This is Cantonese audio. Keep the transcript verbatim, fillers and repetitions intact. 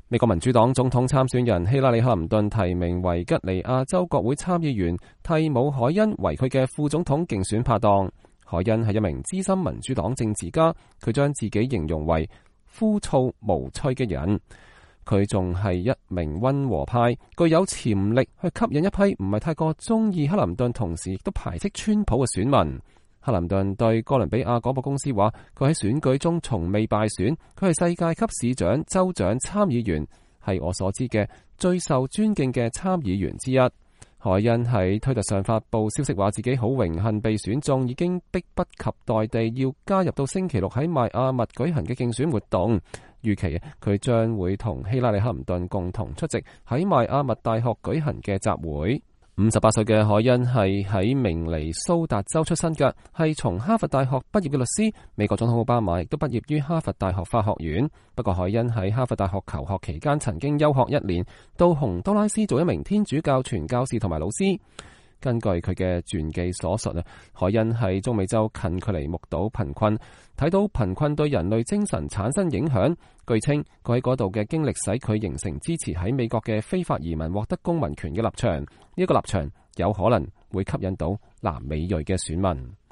美國民主黨總統參選人希拉里·克林頓提名維吉尼亞州國會參議員蒂姆·凱恩為佢嘅副總統競選拍檔。凱恩係一名資深民主黨政治家，佢將自己形容為枯燥無趣嘅人。佢仲係一名溫和派，具有潛力去吸引一批唔係太過中意克林頓，同時亦都排斥川普嘅選民。克林頓對哥倫比亞廣播公司話，佢喺選舉中從未敗選，佢係世界級市長、州長、參議員，係我所知嘅最受尊敬嘅參議員之一。凱恩喺推特上發布消息，話自己好榮幸被選中，已經迫不及待地要加入到星期六喺邁阿密舉行嘅競選活動。預期佢將會同希拉里·克林頓共同出席喺邁阿密大學舉行嘅集會。五十八歲嘅凱恩係喺明尼蘇達州出身嘅，係從哈佛大學畢業嘅律師。美國總統奧巴馬亦都畢業於哈佛大學法學院。不過凱恩喺哈佛大學求學期間曾經休學一年，到洪都拉斯做一名天主教傳教士同埋老師。根據佢嘅傳記所述啊，凱恩喺中美洲近距離目睹貧困，睇到貧困對人類精神產生影響。據稱，佢喺嗰度嘅經歷使佢形成支持喺美國嘅非法移民獲得公民權嘅立場。呢一個立場有可能會吸引到南美裔嘅選民。